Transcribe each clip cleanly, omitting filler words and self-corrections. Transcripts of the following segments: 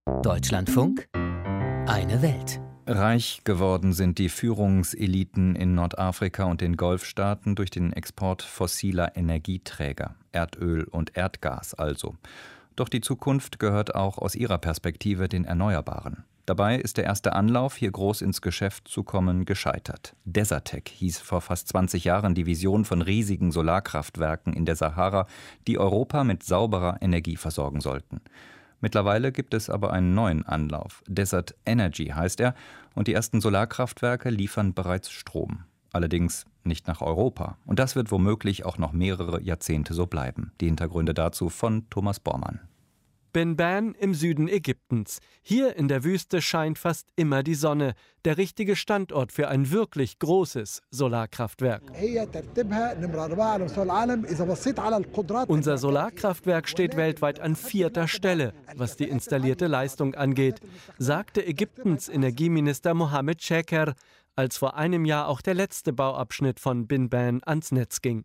Deutschlandfunk, eine Welt. Reich geworden sind die Führungseliten in Nordafrika und den Golfstaaten durch den Export fossiler Energieträger, Erdöl und Erdgas also. Doch die Zukunft gehört auch aus ihrer Perspektive den Erneuerbaren. Dabei ist der erste Anlauf, hier groß ins Geschäft zu kommen, gescheitert. Desertec hieß vor fast 20 Jahren die Vision von riesigen Solarkraftwerken in der Sahara, die Europa mit sauberer Energie versorgen sollten. Mittlerweile gibt es aber einen neuen Anlauf. Desert Energy heißt er, und die ersten Solarkraftwerke liefern bereits Strom. Allerdings nicht nach Europa. Und das wird womöglich auch noch mehrere Jahrzehnte so bleiben. Die Hintergründe dazu von Thomas Bormann. Benban im Süden Ägyptens. Hier in der Wüste scheint fast immer die Sonne. Der richtige Standort für ein wirklich großes Solarkraftwerk. Unser Solarkraftwerk steht weltweit an 4. Stelle, was die installierte Leistung angeht, sagte Ägyptens Energieminister Mohammed Sheker, als vor einem Jahr auch der letzte Bauabschnitt von Benban ans Netz ging.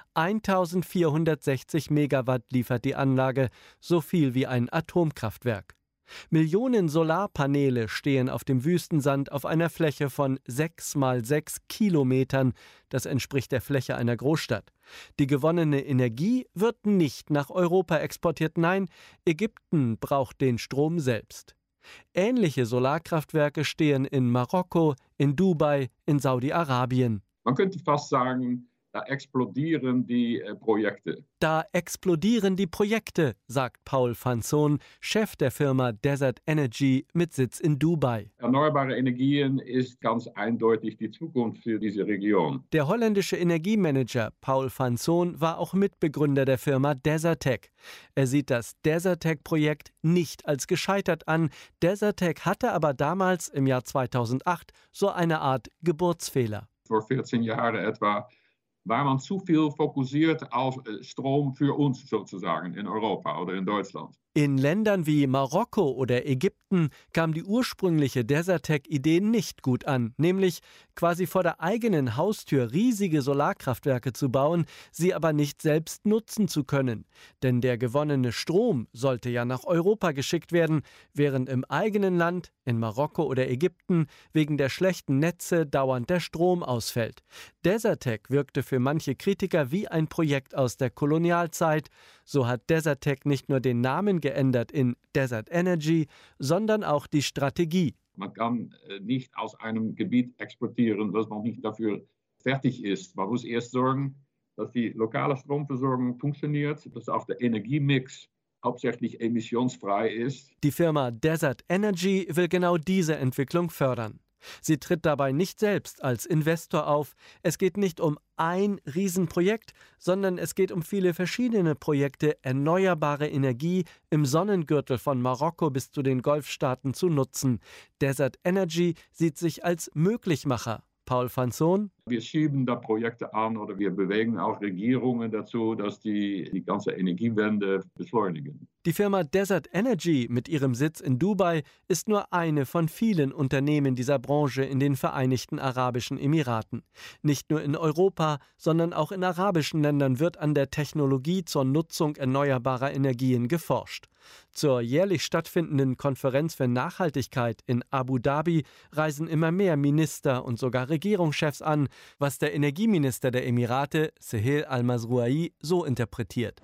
1460 Megawatt liefert die Anlage, so viel wie ein Atomkraftwerk. Millionen Solarpaneele stehen auf dem Wüstensand auf einer Fläche von 6 mal 6 Kilometern. Das entspricht der Fläche einer Großstadt. Die gewonnene Energie wird nicht nach Europa exportiert. Nein, Ägypten braucht den Strom selbst. Ähnliche Solarkraftwerke stehen in Marokko, in Dubai, in Saudi-Arabien. Man könnte fast sagen, da explodieren die Projekte. Da explodieren die Projekte, sagt Paul van Zoon, Chef der Firma Desert Energy mit Sitz in Dubai. Erneuerbare Energien ist ganz eindeutig die Zukunft für diese Region. Der holländische Energiemanager Paul van Zoon war auch Mitbegründer der Firma Desertec. Er sieht das Desertec-Projekt nicht als gescheitert an. Desertec hatte aber damals, im Jahr 2008, so eine Art Geburtsfehler. Vor 14 Jahren etwa war man zu viel fokussiert auf Strom für uns sozusagen in Europa oder in Deutschland. In Ländern wie Marokko oder Ägypten kam die ursprüngliche Desertec-Idee nicht gut an, nämlich quasi vor der eigenen Haustür riesige Solarkraftwerke zu bauen, sie aber nicht selbst nutzen zu können. Denn der gewonnene Strom sollte ja nach Europa geschickt werden, während im eigenen Land, in Marokko oder Ägypten, wegen der schlechten Netze dauernd der Strom ausfällt. Desertec wirkte für manche Kritiker wie ein Projekt aus der Kolonialzeit. So hat Desertec nicht nur den Namen geändert in Desert Energy, sondern auch die Strategie. Man kann nicht aus einem Gebiet exportieren, das noch nicht dafür fertig ist. Man muss erst sorgen, dass die lokale Stromversorgung funktioniert, dass auch der Energiemix hauptsächlich emissionsfrei ist. Die Firma Desert Energy will genau diese Entwicklung fördern. Sie tritt dabei nicht selbst als Investor auf. Es geht nicht um ein Riesenprojekt, sondern es geht um viele verschiedene Projekte, erneuerbare Energie im Sonnengürtel von Marokko bis zu den Golfstaaten zu nutzen. Desert Energy sieht sich als Möglichmacher. Paul van Zoon. Wir schieben da Projekte an oder wir bewegen auch Regierungen dazu, dass die ganze Energiewende beschleunigen. Die Firma Desert Energy mit ihrem Sitz in Dubai ist nur eine von vielen Unternehmen dieser Branche in den Vereinigten Arabischen Emiraten. Nicht nur in Europa, sondern auch in arabischen Ländern wird an der Technologie zur Nutzung erneuerbarer Energien geforscht. Zur jährlich stattfindenden Konferenz für Nachhaltigkeit in Abu Dhabi reisen immer mehr Minister und sogar Regierungschefs an, was der Energieminister der Emirate, Sehel Al-Mazrouai, so interpretiert.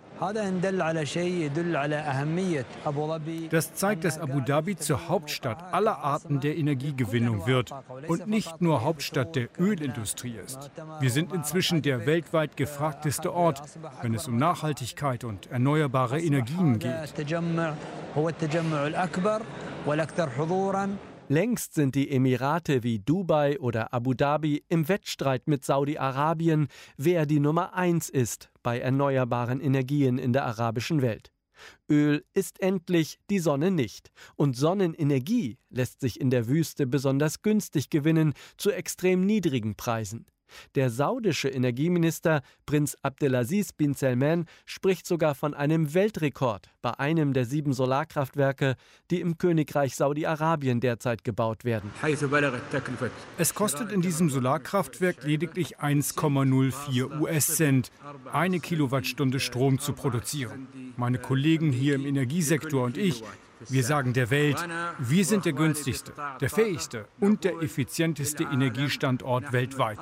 Das zeigt, dass Abu Dhabi zur Hauptstadt aller Arten der Energiegewinnung wird und nicht nur Hauptstadt der Ölindustrie ist. Wir sind inzwischen der weltweit gefragteste Ort, wenn es um Nachhaltigkeit und erneuerbare Energien geht. Längst sind die Emirate wie Dubai oder Abu Dhabi im Wettstreit mit Saudi-Arabien, wer die Nummer 1 ist bei erneuerbaren Energien in der arabischen Welt. Öl ist endlich, die Sonne nicht. Und Sonnenenergie lässt sich in der Wüste besonders günstig gewinnen, zu extrem niedrigen Preisen. Der saudische Energieminister Prinz Abdelaziz bin Salman spricht sogar von einem Weltrekord bei einem der 7 Solarkraftwerke, die im Königreich Saudi-Arabien derzeit gebaut werden. Es kostet in diesem Solarkraftwerk lediglich 1,04 US-Cent, 1 Kilowattstunde Strom zu produzieren. Meine Kollegen hier im Energiesektor und ich Wir sagen der Welt, wir sind der günstigste, der fähigste und der effizienteste Energiestandort weltweit.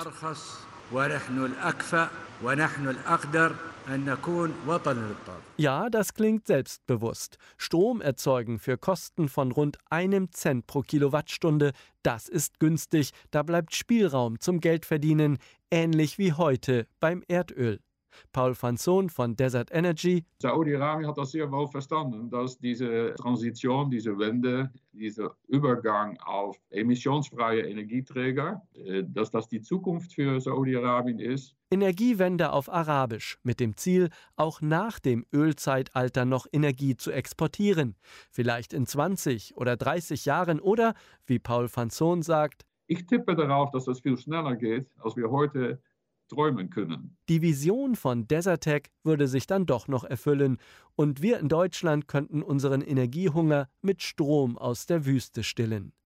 Ja, das klingt selbstbewusst. Strom erzeugen für Kosten von rund 1 Cent pro Kilowattstunde, das ist günstig, da bleibt Spielraum zum Geldverdienen, ähnlich wie heute beim Erdöl. Paul Fanson von Desert Energy. Saudi-Arabien hat das sehr wohl verstanden, dass diese Transition, diese Wende, dieser Übergang auf emissionsfreie Energieträger, dass das die Zukunft für Saudi-Arabien ist. Energiewende auf Arabisch, mit dem Ziel, auch nach dem Ölzeitalter noch Energie zu exportieren. Vielleicht in 20 oder 30 Jahren oder, wie Paul Fanson sagt, ich tippe darauf, dass das viel schneller geht, als wir heute träumen können. Die Vision von Desertec würde sich dann doch noch erfüllen und wir in Deutschland könnten unseren Energiehunger mit Strom aus der Wüste stillen.